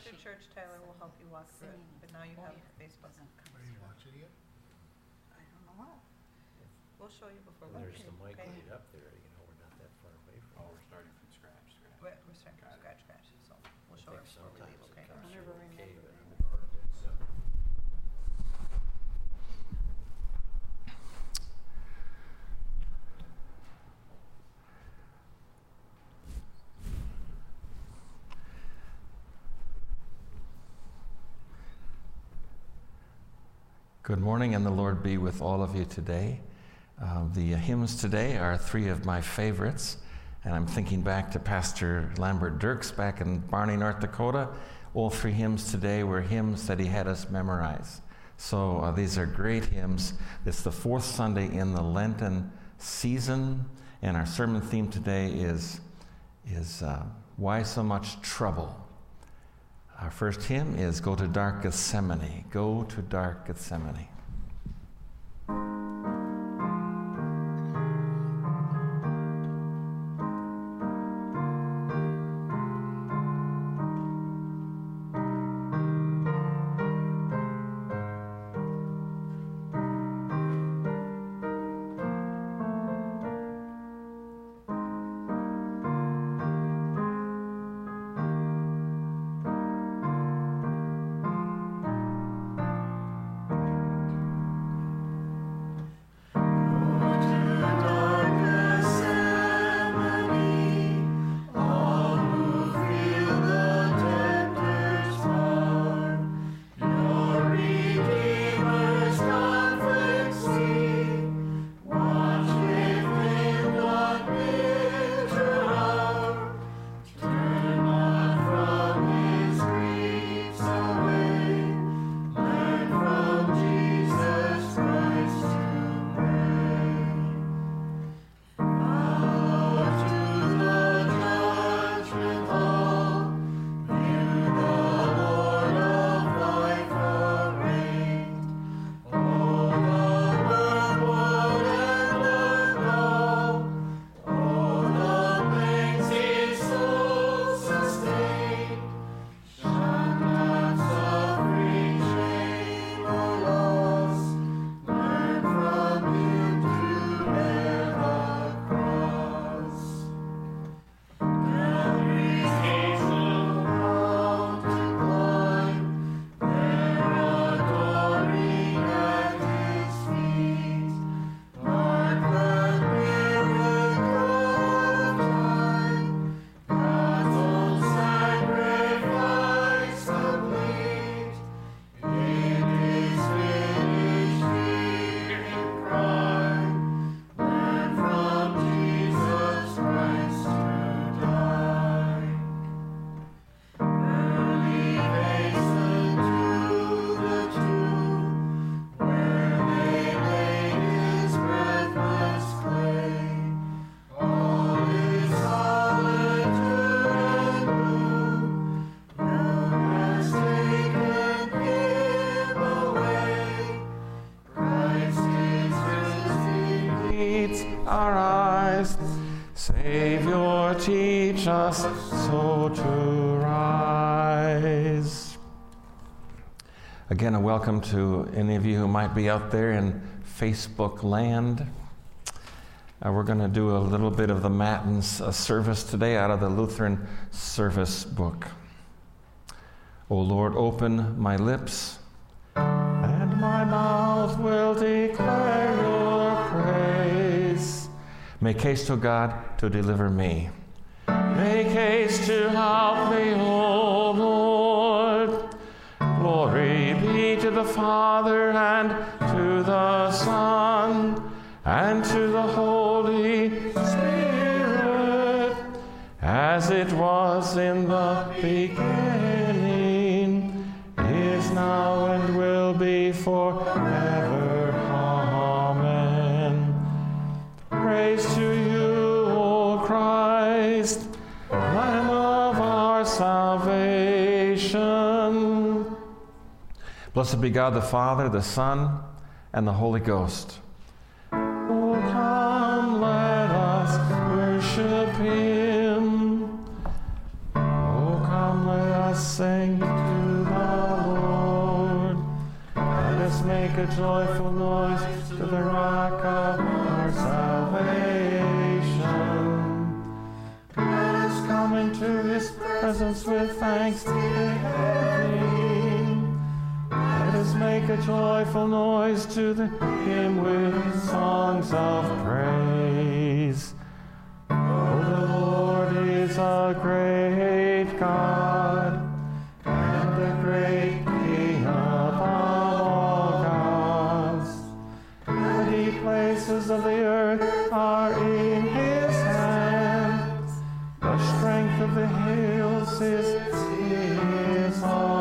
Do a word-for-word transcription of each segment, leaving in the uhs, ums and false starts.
After church, Tyler will help you walk through it, but now you have Facebook. Are you watching it? I don't know. We'll show you before Well, we there's the mic okay? right up there, you know, we're not that far away from Oh, it. we're starting from scratch, scratch. We're, we're starting from scratch, scratch, so we'll show I her think before we leave, sometimes it okay? comes Whenever through I okay, remember but so. Good morning, and the Lord be with all of you today. Uh, the hymns today are three of my favorites, and I'm thinking back to Pastor Lambert Dirks back in Barney, North Dakota. All three hymns today were hymns that he had us memorize. So uh, these are great hymns. It's the fourth Sunday in the Lenten season, and our sermon theme today is, is uh, Why So Much Trouble? Our first hymn is Go to Dark Gethsemane. Go to Dark Gethsemane. Our eyes, Savior, teach us so to rise. Again, a welcome to any of you who might be out there in Facebook land. Uh, we're going to do a little bit of the Matins uh, service today out of the Lutheran Service Book. O Lord, open my lips, and my mouth will declare your praise. Make haste, O God, to deliver me. Make haste to help me, O Lord. Glory be to the Father, and to the Son, and to the Holy Spirit, as it was in the beginning, is now, and will be forever. Amen. Praise to you, O Christ, Lamb of our salvation. Blessed be God the Father, the Son, and the Holy Ghost. Oh, come, let us worship him. Oh, come, let us sing. joyful noise to the rock of our salvation. Let us come into his presence with thanksgiving. Let us make a joyful noise to the, him with songs of praise. Oh, the Lord is a great God, and the great King above all gods. The mighty places of the earth are in his hand. The strength of the hills is his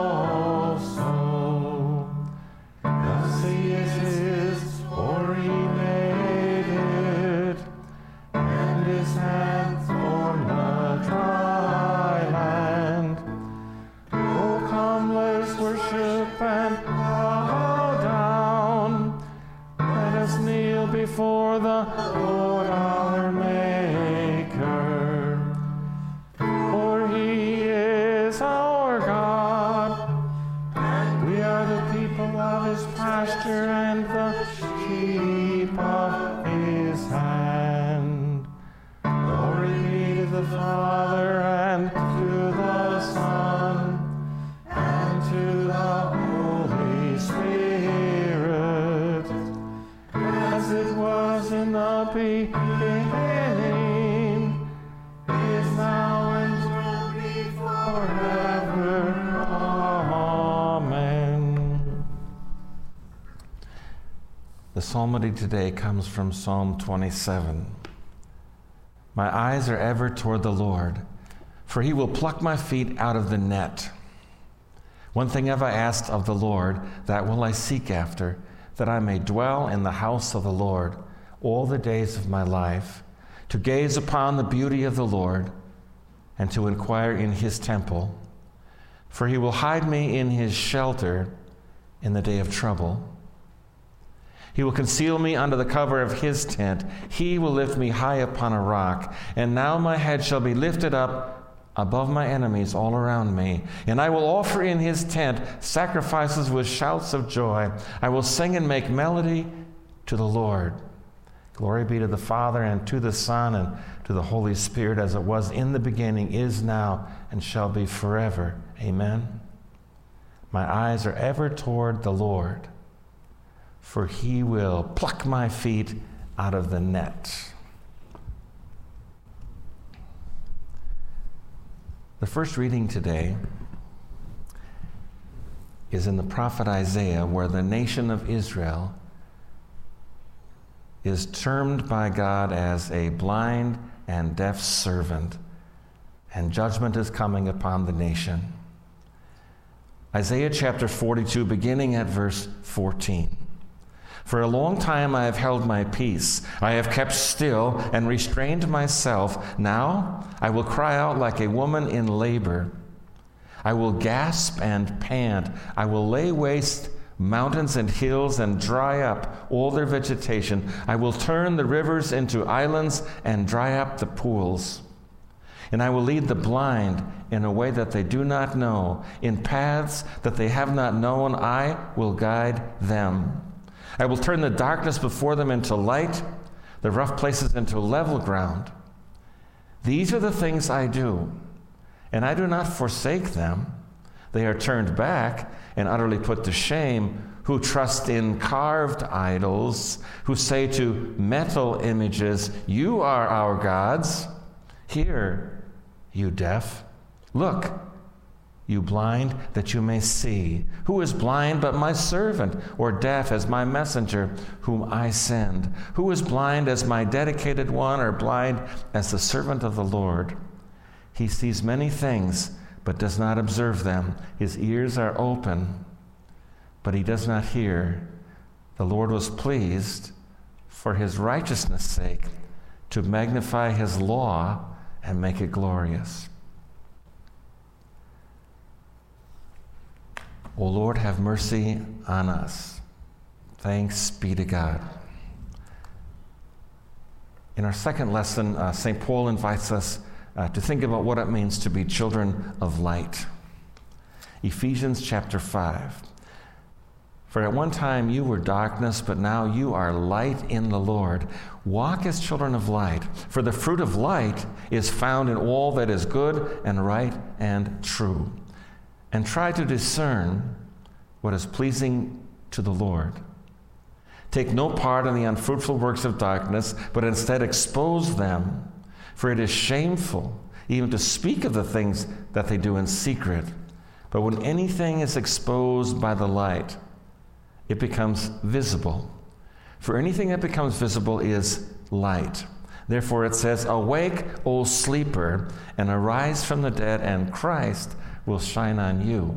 also. The sea is his, for he made it, and his hand formed the dry land. Oh, come, let us worship and bow down. Let us kneel before the Lord our Maker. For he is our God, and we are the people of his pasture and the sheep of his hand. Glory be to the Father, and to the Son, and to the Holy Spirit, as it was in the beginning, is now, and will be forever. Amen. The psalmody today comes from Psalm twenty-seven. My eyes are ever toward the Lord, for he will pluck my feet out of the net. One thing have I asked of the Lord, that will I seek after, that I may dwell in the house of the Lord all the days of my life, to gaze upon the beauty of the Lord, and to inquire in his temple. For he will hide me in his shelter in the day of trouble. He will conceal me under the cover of his tent. He will lift me high upon a rock. And now my head shall be lifted up above my enemies all around me. And I will offer in his tent sacrifices with shouts of joy. I will sing and make melody to the Lord. Glory be to the Father, and to the Son, and to the Holy Spirit, as it was in the beginning, is now, and shall be forever. Amen. My eyes are ever toward the Lord, for he will pluck my feet out of the net. The first reading today is in the prophet Isaiah, where the nation of Israel is termed by God as a blind and deaf servant, and judgment is coming upon the nation. Isaiah chapter forty-two, beginning at verse fourteen. For a long time I have held my peace. I have kept still and restrained myself. Now I will cry out like a woman in labor. I will gasp and pant. I will lay waste mountains and hills and dry up all their vegetation. I will turn the rivers into islands and dry up the pools. And I will lead the blind in a way that they do not know. In paths that they have not known, I will guide them. I will turn the darkness before them into light, the rough places into level ground. These are the things I do, and I do not forsake them. They are turned back and utterly put to shame, who trust in carved idols, who say to metal images, you are our gods. Hear, you deaf. Look, you blind, that you may see. Who is blind but my servant, or deaf as my messenger whom I send? Who is blind as my dedicated one, or blind as the servant of the Lord? He sees many things, but does not observe them. His ears are open, but he does not hear. The Lord was pleased, for his righteousness' sake, to magnify his law and make it glorious. O Lord, have mercy on us. Thanks be to God. In our second lesson, uh, Saint Paul invites us uh, to think about what it means to be children of light. Ephesians chapter five. For at one time you were darkness, but now you are light in the Lord. Walk as children of light, for the fruit of light is found in all that is good and right and true. And try to discern what is pleasing to the Lord. Take no part in the unfruitful works of darkness, but instead expose them, for it is shameful even to speak of the things that they do in secret. But when anything is exposed by the light, it becomes visible. For anything that becomes visible is light. Therefore it says, "Awake, O sleeper, and arise from the dead, and Christ will shine on you."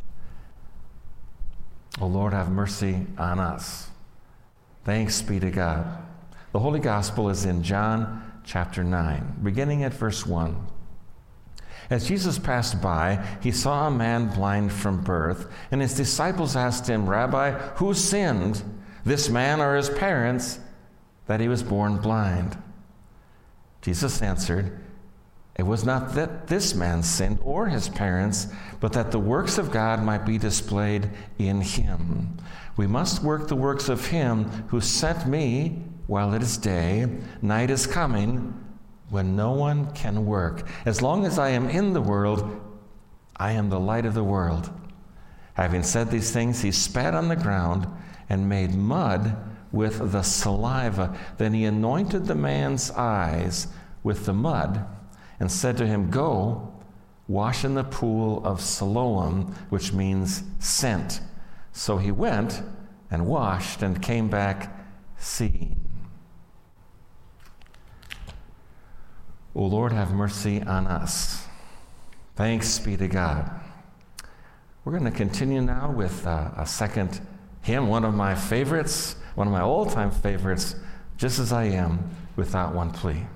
O Lord, have mercy on us. Thanks be to God. The Holy Gospel is in John chapter nine, beginning at verse one. As Jesus passed by, he saw a man blind from birth, and his disciples asked him, "Rabbi, who sinned, this man or his parents, that he was born blind?" Jesus answered, "It was not that this man sinned or his parents, but that the works of God might be displayed in him. We must work the works of him who sent me while it is day. Night is coming when no one can work. As long as I am in the world, I am the light of the world." Having said these things, he spat on the ground and made mud with the saliva. Then he anointed the man's eyes with the mud and said to him, "Go, wash in the pool of Siloam," which means sent. So he went and washed and came back seeing. O Lord, have mercy on us. Thanks be to God. We're going to continue now with uh, a second hymn, one of my favorites, one of my all-time favorites, "Just As I Am, Without One Plea."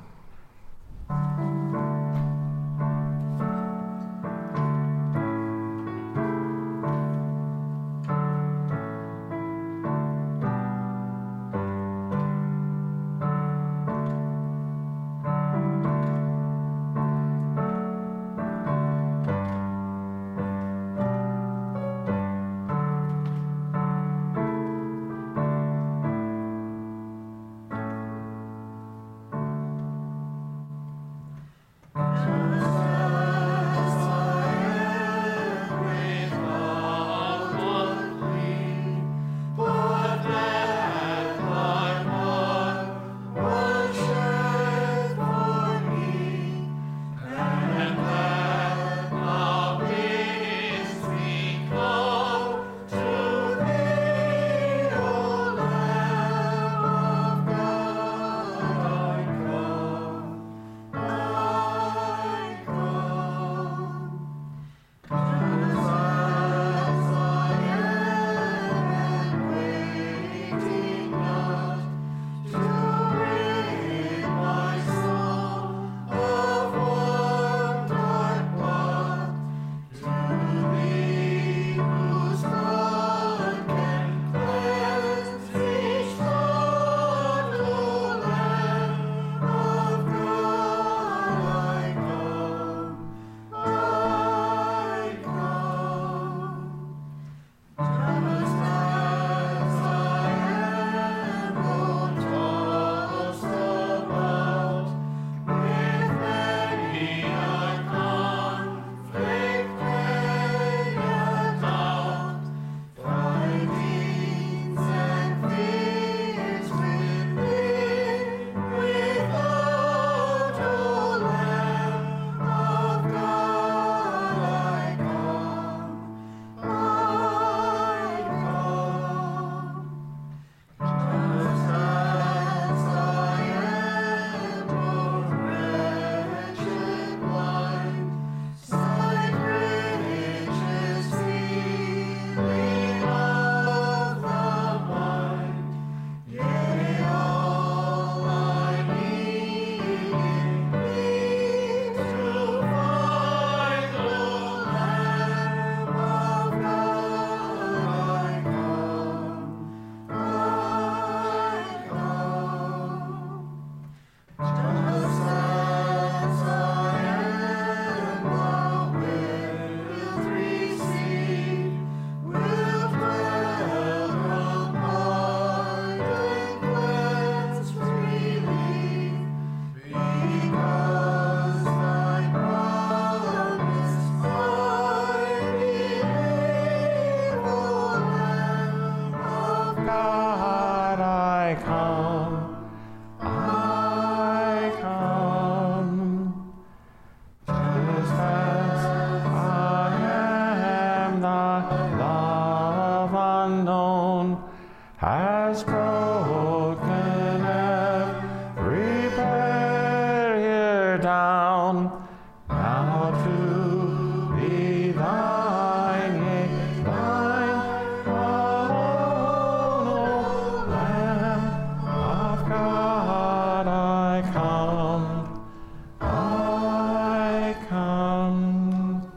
tear down. Now to be thine, yea, thine alone, O Lamb of God, I come, I come.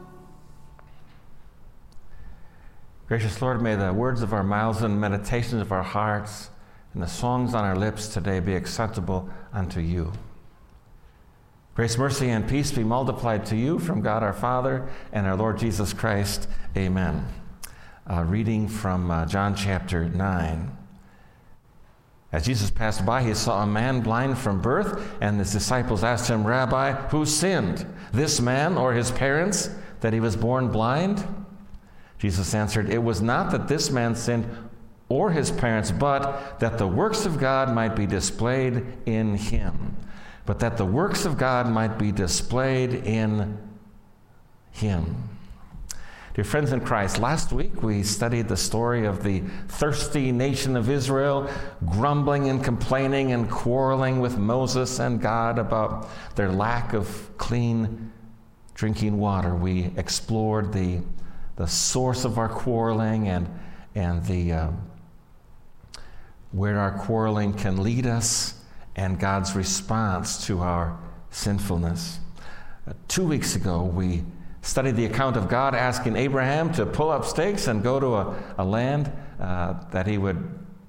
Gracious Lord, may the words of our mouths and meditations of our hearts and the songs on our lips today be acceptable unto you. Grace, mercy, and peace be multiplied to you from God our Father and our Lord Jesus Christ. Amen. Uh, reading from uh, John chapter nine. As Jesus passed by, he saw a man blind from birth, and his disciples asked him, Rabbi, who sinned, this man or his parents, that he was born blind? Jesus answered, it was not that this man sinned or his parents, but that the works of God might be displayed in him. But that the works of God might be displayed in him. Dear friends in Christ, last week we studied the story of the thirsty nation of Israel, grumbling and complaining and quarreling with Moses and God about their lack of clean drinking water. We explored the, the source of our quarreling and, and the, uh, where our quarreling can lead us, and God's response to our sinfulness. Uh, two weeks ago, we studied the account of God asking Abraham to pull up stakes and go to a, a land uh, that he would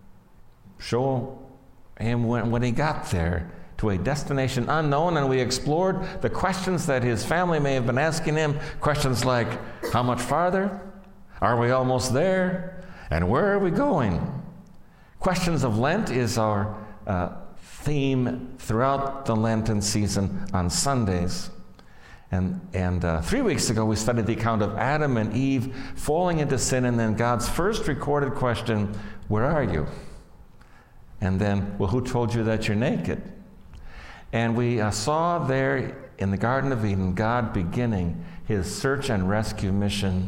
show him when, when he got there, to a destination unknown, and we explored the questions that his family may have been asking him, questions like, how much farther? Are we almost there? And where are we going? Questions of Lent is our uh, theme throughout the Lenten season on Sundays. And, and uh, three weeks ago, we studied the account of Adam and Eve falling into sin, and then God's first recorded question, where are you? And then, well, who told you that you're naked? And we uh, saw there in the Garden of Eden, God beginning his search and rescue mission.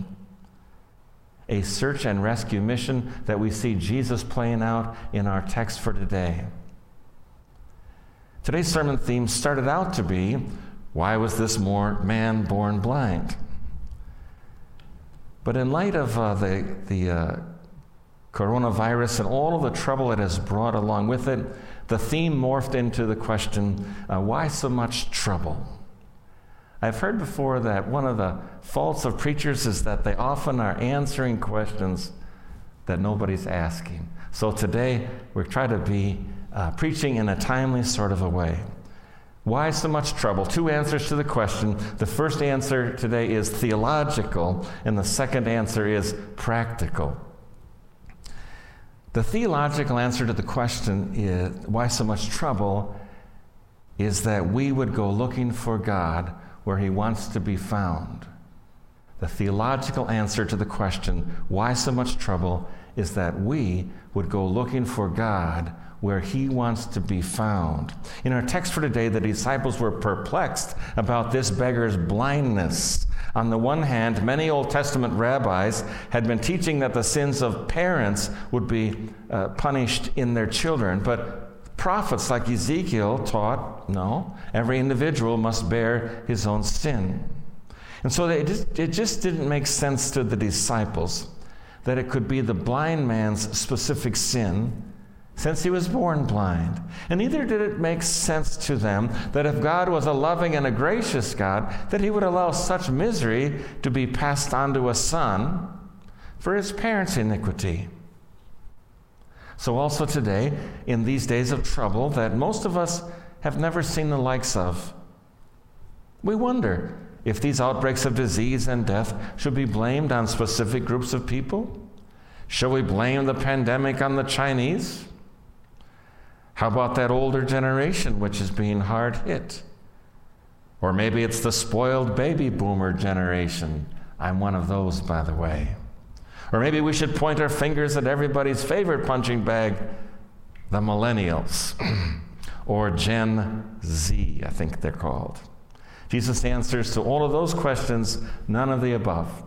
A search and rescue mission that we see Jesus playing out in our text for today. Today's sermon theme started out to be, why was this more man born blind? But in light of uh, the, the uh, coronavirus and all of the trouble it has brought along with it, the theme morphed into the question, uh, why so much trouble? I've heard before that one of the faults of preachers is that they often are answering questions that nobody's asking. So today, we're trying to be uh, preaching in a timely sort of a way. Why so much trouble? Two answers to the question. The first answer today is theological, and the second answer is practical. The theological answer to the question is, why so much trouble, is that we would go looking for God where he wants to be found. The theological answer to the question, why so much trouble, is that we would go looking for God where he wants to be found. In our text for today, the disciples were perplexed about this beggar's blindness. On the one hand, many Old Testament rabbis had been teaching that the sins of parents would be uh, punished in their children, but prophets like Ezekiel taught, no, every individual must bear his own sin. And so it just, it just didn't make sense to the disciples that it could be the blind man's specific sin, since he was born blind. And neither did it make sense to them that if God was a loving and a gracious God, that he would allow such misery to be passed on to a son for his parents' iniquity. So also today, in these days of trouble that most of us have never seen the likes of, we wonder if these outbreaks of disease and death should be blamed on specific groups of people. Shall we blame the pandemic on the Chinese? How about that older generation which is being hard hit? Or maybe it's the spoiled baby boomer generation. I'm one of those, by the way. Or maybe we should point our fingers at everybody's favorite punching bag, the millennials, or Gen Z, I think they're called. Jesus answers to all of those questions, none of the above.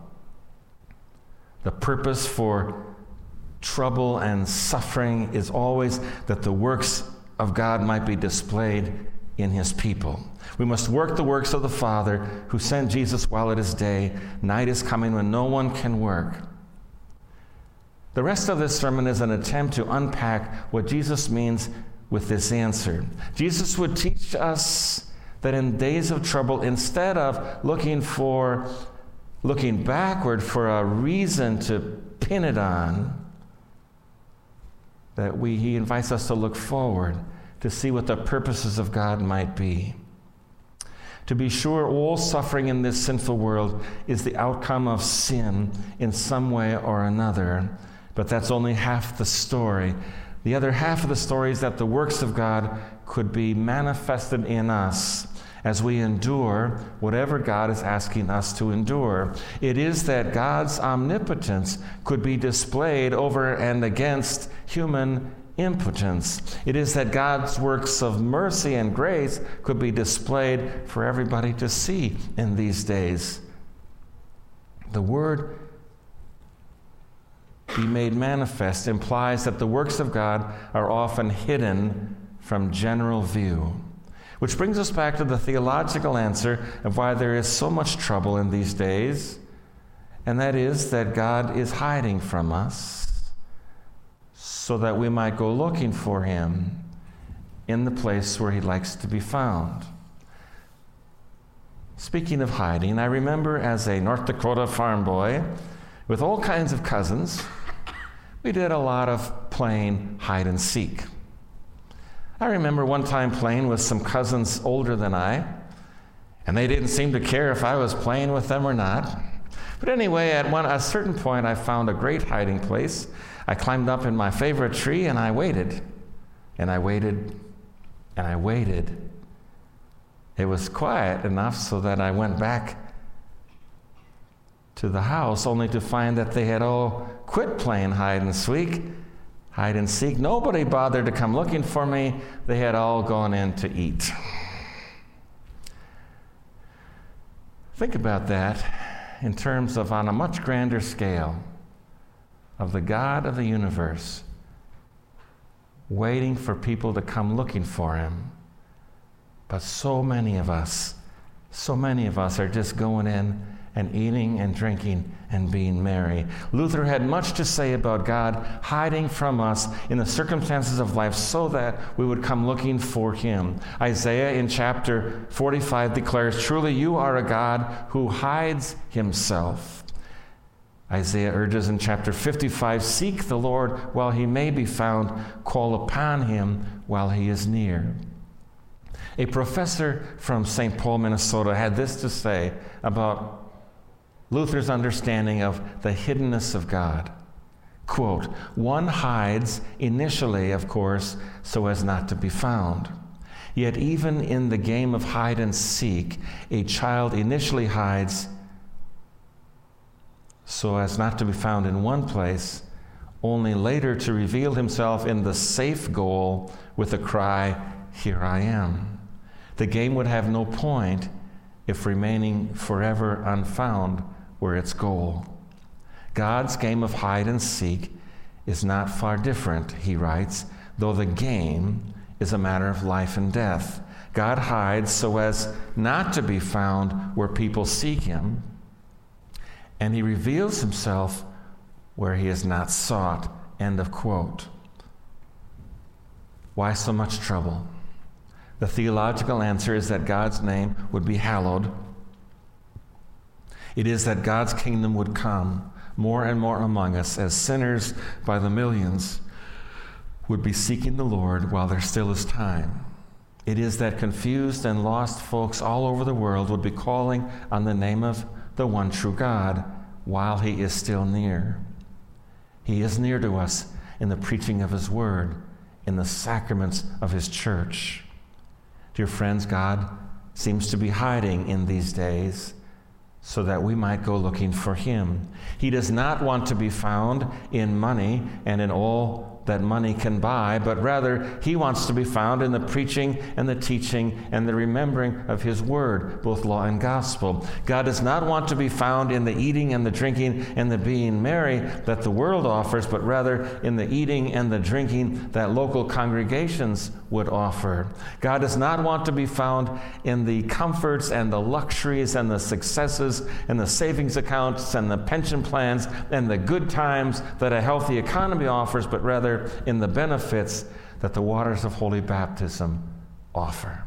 The purpose for trouble and suffering is always that the works of God might be displayed in his people. We must work the works of the Father who sent Jesus while it is day. Night is coming when no one can work. The rest of this sermon is an attempt to unpack what Jesus means with this answer. Jesus would teach us that in days of trouble, instead of looking for, looking backward for a reason to pin it on, that we, he invites us to look forward to see what the purposes of God might be. To be sure, all suffering in this sinful world is the outcome of sin in some way or another, but that's only half the story. The other half of the story is that the works of God could be manifested in us as we endure whatever God is asking us to endure. It is that God's omnipotence could be displayed over and against human impotence. It is that God's works of mercy and grace could be displayed for everybody to see in these days. The word "be made manifest" implies that the works of God are often hidden from general view. Which brings us back to the theological answer of why there is so much trouble in these days, and that is that God is hiding from us so that we might go looking for him in the place where he likes to be found. Speaking of hiding, I remember as a North Dakota farm boy with all kinds of cousins, we did a lot of playing hide and seek. I remember one time playing with some cousins older than I, and they didn't seem to care if I was playing with them or not. But anyway, at one a certain point, I found a great hiding place. I climbed up in my favorite tree, and I waited, and I waited, and I waited. It was quiet enough so that I went back to the house, only to find that they had all quit playing hide and seek. Hide and seek. Nobody bothered to come looking for me. They had all gone in to eat. Think about that in terms of, on a much grander scale, of the God of the universe waiting for people to come looking for him. But so many of us, so many of us are just going in and eating and drinking and being merry. Luther had much to say about God hiding from us in the circumstances of life so that we would come looking for him. Isaiah in chapter forty-five declares, "Truly you are a God who hides himself." Isaiah urges in chapter fifty-five, "Seek the Lord while he may be found, call upon him while he is near." A professor from Saint Paul, Minnesota, had this to say about Luther's understanding of the hiddenness of God. Quote, "One hides initially, of course, so as not to be found. Yet even in the game of hide and seek, a child initially hides so as not to be found in one place, only later to reveal himself in the safe goal with the cry, 'Here I am.' The game would have no point if remaining forever unfound were its goal." God's game of hide and seek is not far different, he writes, though the game is a matter of life and death. God hides so as not to be found where people seek him, and he reveals himself where he is not sought. End of quote. Why so much trouble? The theological answer is that God's name would be hallowed. It is that God's kingdom would come more and more among us as sinners by the millions would be seeking the Lord while there still is time. It is that confused and lost folks all over the world would be calling on the name of the one true God while he is still near. He is near to us in the preaching of his word, in the sacraments of his church. Dear friends, God seems to be hiding in these days so that we might go looking for him. He does not want to be found in money and in all that money can buy, but rather he wants to be found in the preaching and the teaching and the remembering of his word, both law and gospel. God does not want to be found in the eating and the drinking and the being merry that the world offers, but rather in the eating and the drinking that local congregations would offer. God does not want to be found in the comforts and the luxuries and the successes and the savings accounts and the pension plans and the good times that a healthy economy offers, but rather in the benefits that the waters of holy baptism offer.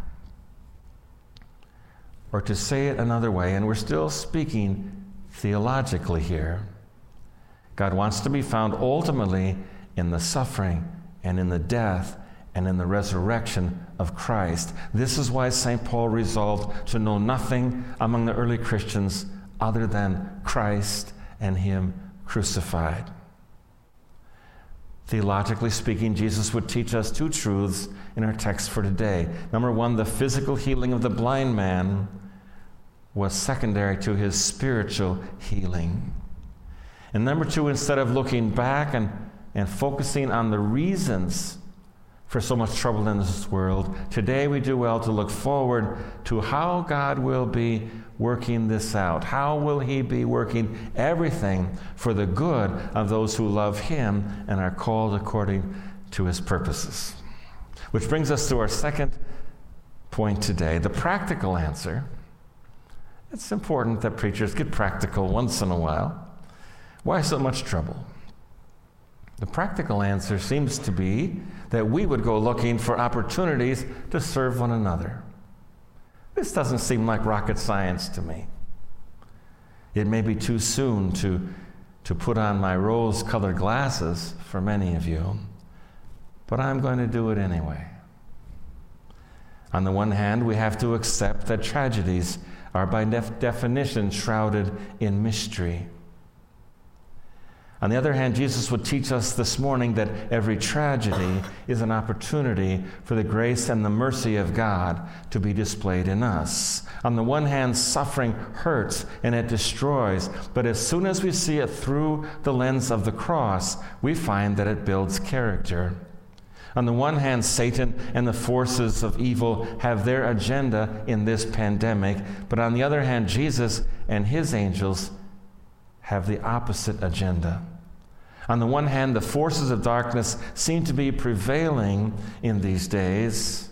Or to say it another way, and we're still speaking theologically here, God wants to be found ultimately in the suffering and in the death and in the resurrection of Christ. This is why Saint Paul resolved to know nothing among the early Christians other than Christ and him crucified. Theologically speaking, Jesus would teach us two truths in our text for today. Number one, the physical healing of the blind man was secondary to his spiritual healing. And number two, instead of looking back and, and focusing on the reasons for so much trouble in this world, today we do well to look forward to how God will be working this out. How will he be working everything for the good of those who love him and are called according to his purposes? Which brings us to our second point today, the practical answer. It's important that preachers get practical once in a while. Why so much trouble? The practical answer seems to be that we would go looking for opportunities to serve one another. This doesn't seem like rocket science to me. It may be too soon to, to put on my rose-colored glasses for many of you, but I'm going to do it anyway. On the one hand, we have to accept that tragedies are by def- definition shrouded in mystery. On the other hand, Jesus would teach us this morning that every tragedy is an opportunity for the grace and the mercy of God to be displayed in us. On the one hand, suffering hurts and it destroys, but as soon as we see it through the lens of the cross, we find that it builds character. On the one hand, Satan and the forces of evil have their agenda in this pandemic, but on the other hand, Jesus and his angels have the opposite agenda. On the one hand, the forces of darkness seem to be prevailing in these days,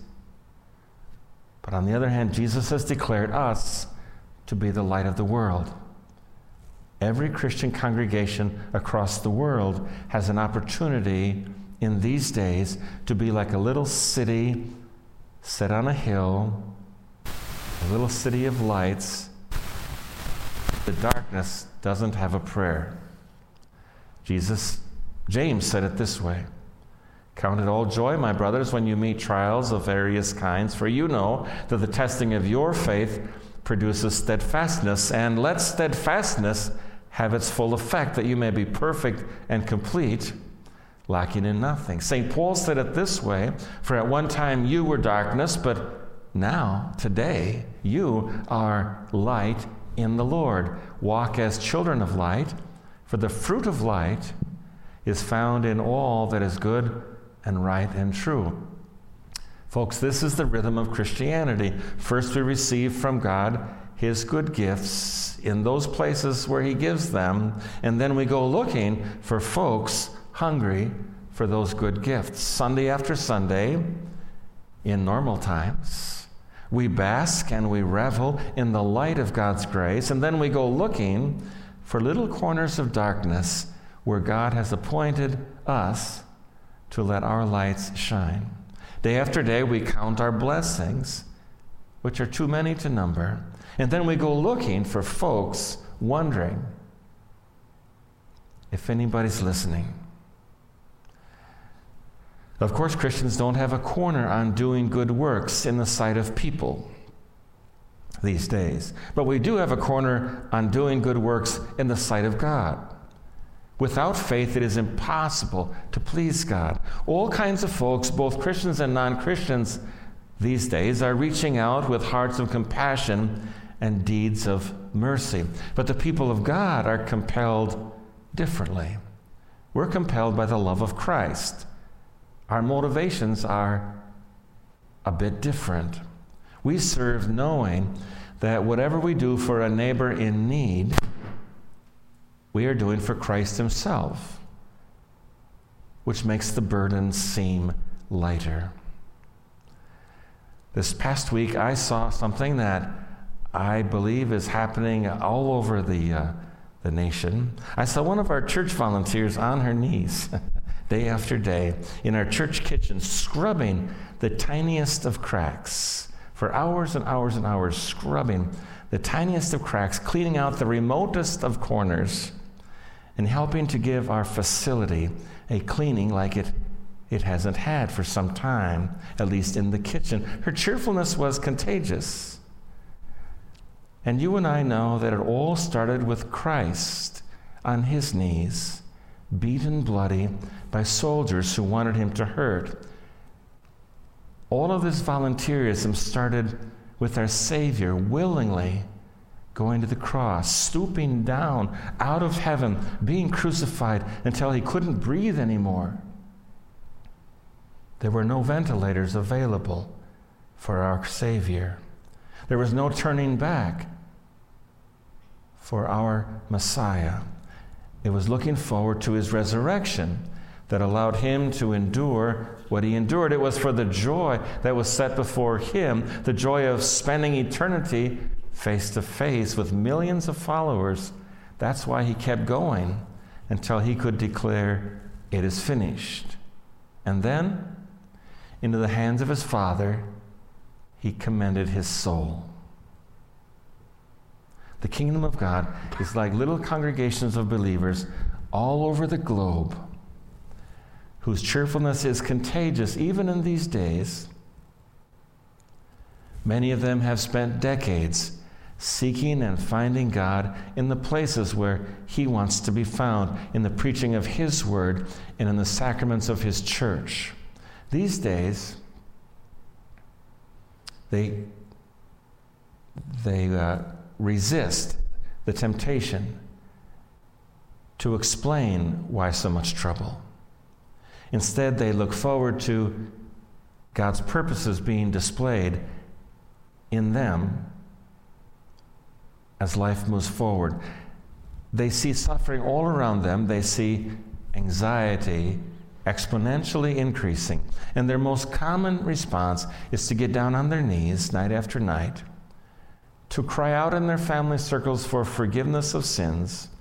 but on the other hand, Jesus has declared us to be the light of the world. Every Christian congregation across the world has an opportunity in these days to be like a little city set on a hill, a little city of lights. The darkness doesn't have a prayer. Jesus, James said it this way: "Count it all joy, my brothers, when you meet trials of various kinds, for you know that the testing of your faith produces steadfastness, and let steadfastness have its full effect, that you may be perfect and complete, lacking in nothing." Saint Paul said it this way: "For at one time you were darkness, but now, today, you are light in the Lord. Walk as children of light, for the fruit of light is found in all that is good and right and true." Folks, this is the rhythm of Christianity. First, we receive from God his good gifts in those places where he gives them, and then we go looking for folks hungry for those good gifts. Sunday after Sunday, in normal times, we bask and we revel in the light of God's grace, and then we go looking for little corners of darkness where God has appointed us to let our lights shine. Day after day, we count our blessings, which are too many to number, and then we go looking for folks wondering if anybody's listening. Of course, Christians don't have a corner on doing good works in the sight of people these days. But we do have a corner on doing good works in the sight of God. Without faith, it is impossible to please God. All kinds of folks, both Christians and non-Christians these days, are reaching out with hearts of compassion and deeds of mercy. But the people of God are compelled differently. We're compelled by the love of Christ. our motivations are a bit different. We serve knowing that whatever we do for a neighbor in need, we are doing for Christ himself, which makes the burden seem lighter. This past week, I saw something that I believe is happening all over the, uh, the nation. I saw one of our church volunteers on her knees day after day in our church kitchen, scrubbing the tiniest of cracks for hours and hours and hours, scrubbing the tiniest of cracks, cleaning out the remotest of corners, and helping to give our facility a cleaning like it, it hasn't had for some time, at least in the kitchen. Her cheerfulness was contagious. And you and I know that it all started with Christ on his knees, beaten bloody by soldiers who wanted him to hurt. All of this volunteerism started with our Savior willingly going to the cross, stooping down out of heaven, being crucified until he couldn't breathe anymore. There were no ventilators available for our Savior. There was no turning back for our Messiah. It was looking forward to his resurrection that allowed him to endure what he endured. It was for the joy that was set before him, the joy of spending eternity face to face with millions of followers. That's why he kept going until he could declare, "It is finished." And then, into the hands of his Father, he commended his soul. The kingdom of God is like little congregations of believers all over the globe whose cheerfulness is contagious even in these days. Many of them have spent decades seeking and finding God in the places where he wants to be found, in the preaching of his word and in the sacraments of his church. These days, they, they uh, resist the temptation to explain why so much trouble. Instead, they look forward to God's purposes being displayed in them as life moves forward. They see suffering all around them. They see anxiety exponentially increasing. And their most common response is to get down on their knees night after night, to cry out in their family circles for forgiveness of sins,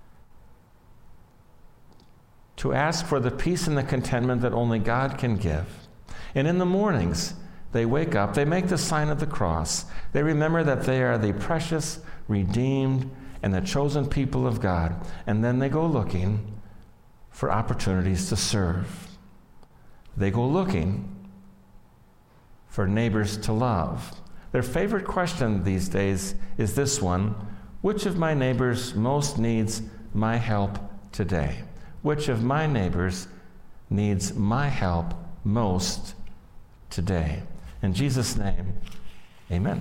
to ask for the peace and the contentment that only God can give. And in the mornings, they wake up, they make the sign of the cross. They remember that they are the precious, redeemed, and the chosen people of God. And then they go looking for opportunities to serve. They go looking for neighbors to love. Their favorite question these days is this one: which of my neighbors most needs my help today? Which of my neighbors needs my help most today? In Jesus' name, amen.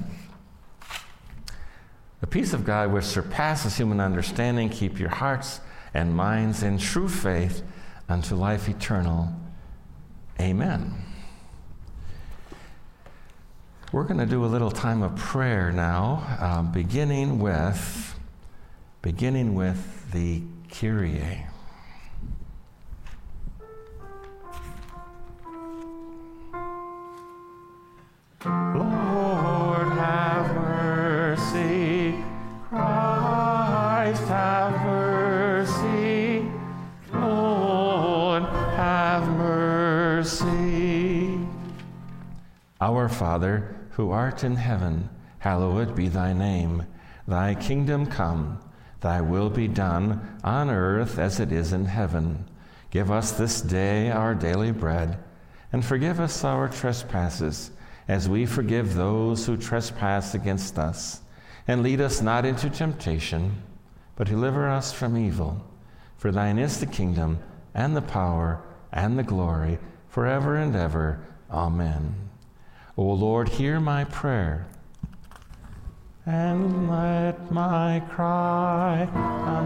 The peace of God, which surpasses human understanding, keep your hearts and minds in true faith unto life eternal. Amen. We're going to do a little time of prayer now, uh, beginning with beginning with the Kyrie. Lord, have mercy. Christ, have mercy. Lord, have mercy. Our Father, who art in heaven, hallowed be thy name. Thy kingdom come, thy will be done on earth as it is in heaven. Give us this day our daily bread, and forgive us our trespasses, as we forgive those who trespass against us. And lead us not into temptation, but deliver us from evil. For thine is the kingdom, and the power, and the glory, forever and ever. Amen. O Lord, hear my prayer, and let my cry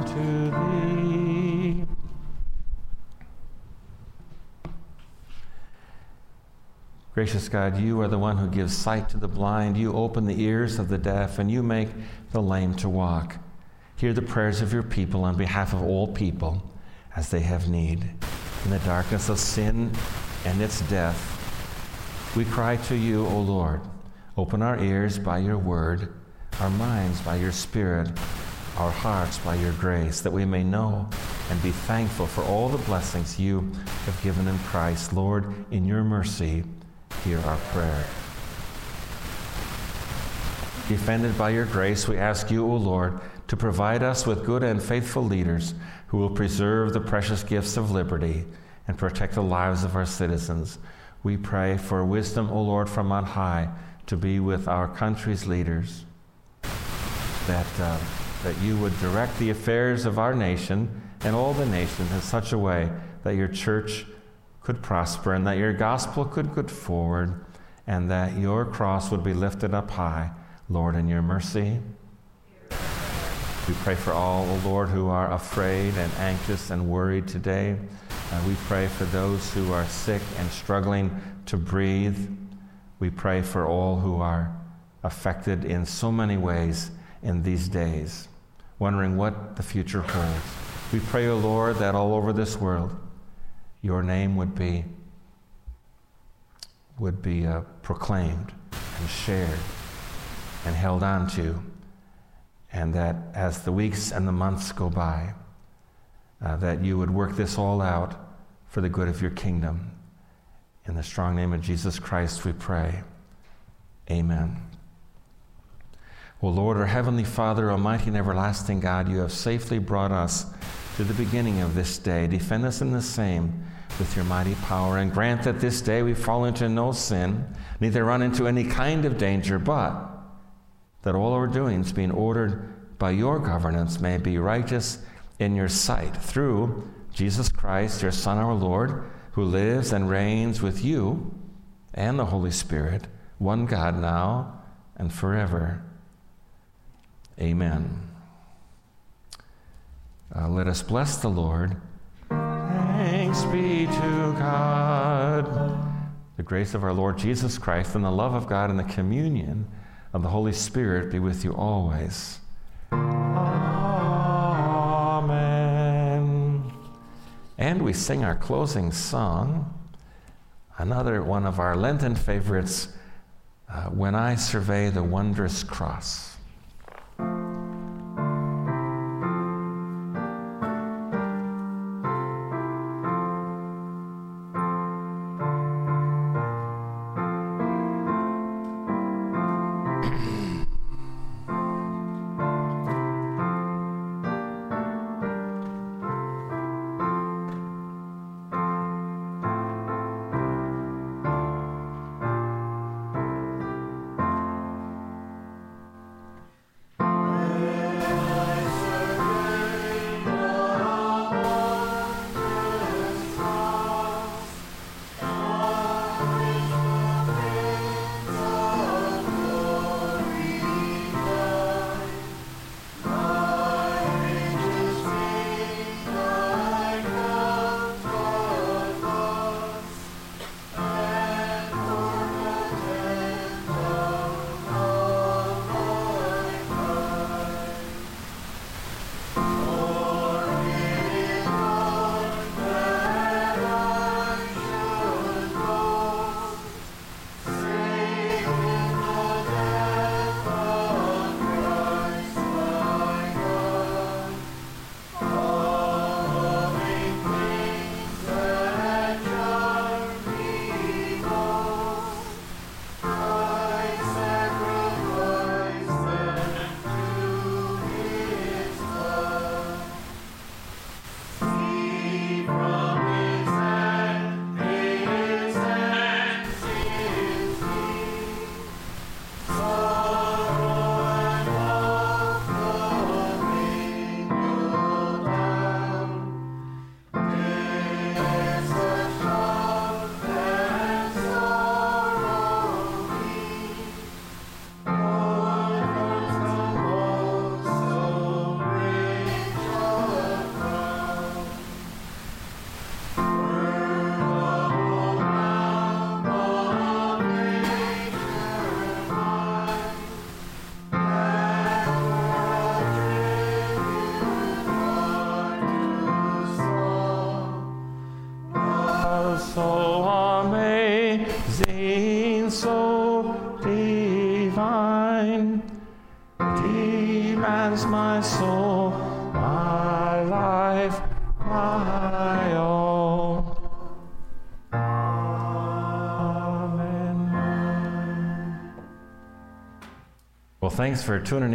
unto thee. Gracious God, you are the one who gives sight to the blind. You open the ears of the deaf, and you make the lame to walk. Hear the prayers of your people on behalf of all people as they have need. In the darkness of sin and its death, we cry to you, O Lord. Open our ears by your word, our minds by your spirit, our hearts by your grace, that we may know and be thankful for all the blessings you have given in Christ. Lord, in your mercy, hear our prayer. Defended by your grace, we ask you, O Lord, to provide us with good and faithful leaders who will preserve the precious gifts of liberty and protect the lives of our citizens. We pray for wisdom, O Lord, from on high to be with our country's leaders, that, uh, that you would direct the affairs of our nation and all the nations in such a way that your church could prosper and that your gospel could go forward and that your cross would be lifted up high. Lord, in your mercy, we pray for all, O Lord, who are afraid and anxious and worried today. Uh, we pray for those who are sick and struggling to breathe. We pray for all who are affected in so many ways in these days, wondering what the future holds. We pray, O Lord, that all over this world, your name would be, would be uh, proclaimed and shared and held on to, and that as the weeks and the months go by, uh, that you would work this all out for the good of your kingdom. In the strong name of Jesus Christ we pray. Amen. O Lord, our Heavenly Father, Almighty and everlasting God, you have safely brought us to the beginning of this day. Defend us in the same with your mighty power, and grant that this day we fall into no sin, neither run into any kind of danger, but that all our doings, being ordered by your governance, may be righteous in your sight, through Jesus Christ, your Son, our Lord, who lives and reigns with you and the Holy Spirit, one God, now and forever. Amen. Uh, let us bless the Lord. Thanks be to God. The grace of our Lord Jesus Christ and the love of God and the communion of the Holy Spirit be with you always. Amen. And we sing our closing song, another one of our Lenten favorites, uh, When I Survey the Wondrous Cross. demands my soul, my life, my all. Amen. Well, thanks for tuning in.